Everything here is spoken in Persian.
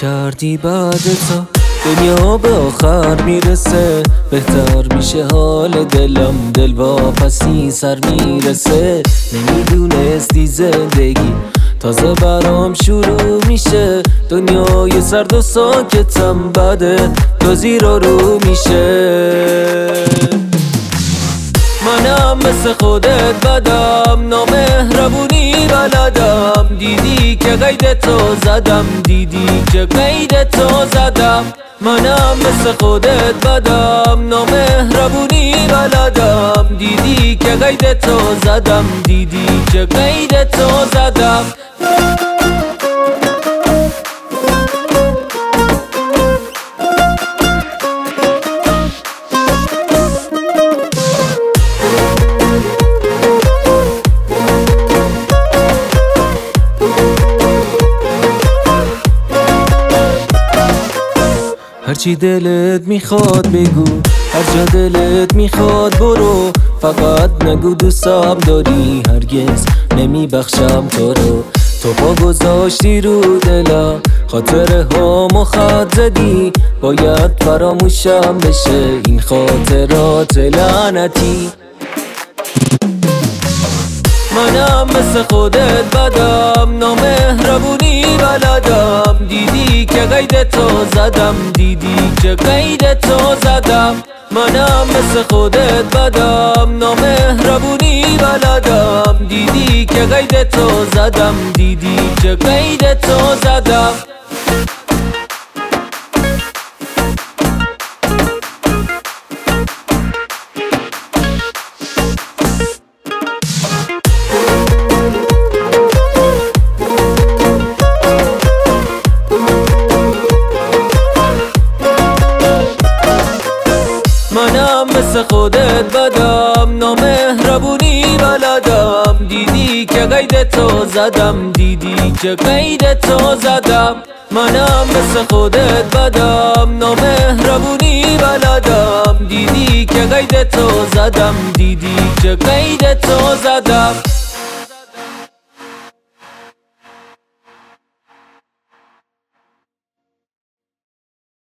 کردی بعد تو دنیا به آخر میرسه، بهتر میشه حال دلم، دل واپسی سر میرسه. نمیدونستی زندگی تازه برام شروع میشه، دنیای سرد و ساکتم بعد تو زیرا رو میشه. منم مثل خودت بدم، نامهربونی بلدم، دیدی که قید تو زدم، دیدی که قید تو زدم. منم مثل خودت بدم، نامهربونی بلدم، دیدی که قید تو زدم، دیدی که قید تو زدم. هرچی دلت میخواد بگو، هر جا دلت میخواد برو، فقط نگو دوستم داری، هرگز نمیبخشم تو رو. تو پا گذاشتی رو دلم، خاطره هامو خط زدی، باید فراموشم بشه این خاطرات لعنتی. منم مثل خودت بدم، نامهربونی بلدم، دیدی که قید تو زدم، دیدی که قید تو زدم. منم مثل خودت بدم، نامهربونی بلدم، دیدی که قید تو زدم، دیدی که قید تو زدم. منم مثل خودت بدم، نامهربونی بلدم، دیدی که قید تو زدم، دیدی که قید تو زدم. منم مثل خودت بدم، نامهربونی بلدم، دیدی که قید تو زدم، دیدی که قید تو زدم.